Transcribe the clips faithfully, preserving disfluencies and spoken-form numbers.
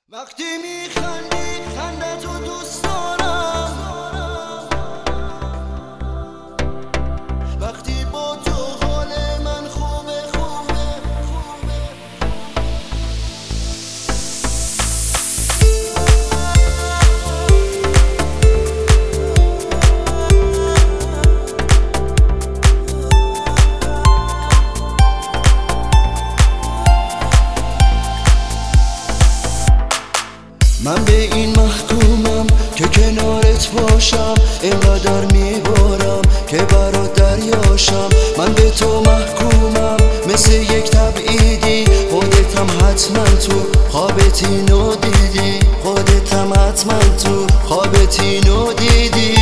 وقتی میخندی خندتو دوست دارم، وقتی با تو حال من خوبه خوبه خوبه. من به این محکومم که کنارت باشم، اینقدر میبارم که برات دریاشم. من به تو محکومم مثل یک تبعیدی، خودتم حتما تو خوابت اینو دیدی، خودتم حتما تو خوابت اینو دیدی.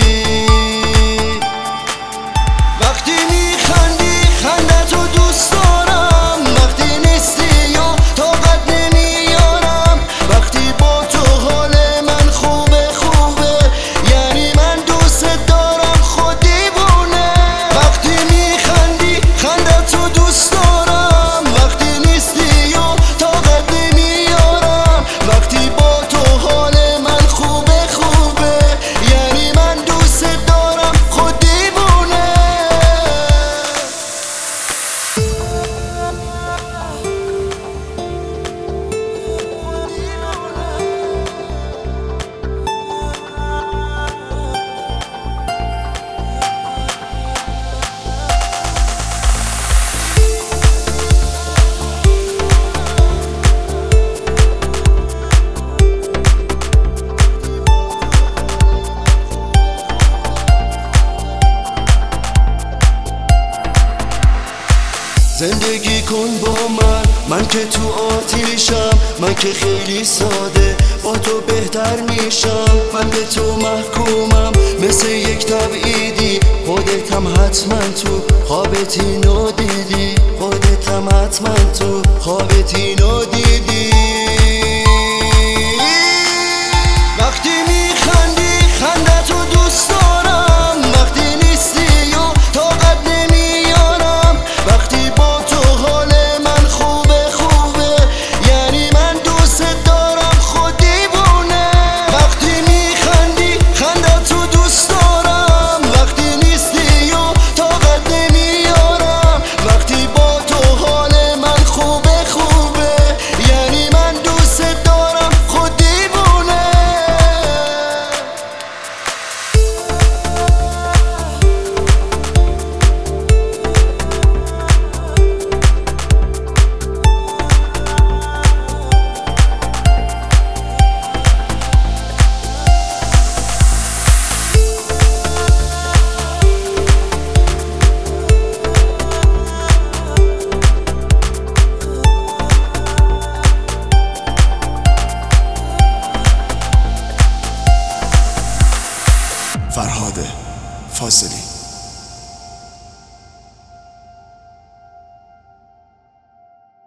وقتی میخندی خندتو دوست دارم، وقتی نیستی و طاقت نمیارم، وقتی با تو حال من خوبه خوبه، یعنی من دوست دارم خود دیوونه. وقتی میخندی خندتو دوست دارم، وقتی نیستی و طاقت نمیارم، وقتی با تو حال من خوبه خوبه، یعنی من دوست دارم خود دیوونه. زندگی کن با من، من که تو آتیشم، من که خیلی ساده با تو بهتر میشم. من به تو محکومم مثل یک تبعیدی، خودتم حتما تو خوابت اینو دیدی، خودتم حتما تو خوابت اینو دیدی. وقتی میخندی خندتو دوست دارم، وقتی نیستی و طاقت نمیارم، وقتی با تو حال من خوبه خوبه، یعنی من دوست دارم خود دیوونه. وقتی میخندی خندتو دوست دارم، وقتی نیستی و طاقت نمیارم، وقتی با تو حال من خوبه خوبه، یعنی من دوست دارم خود دیوونه. فرهاد فاضلی.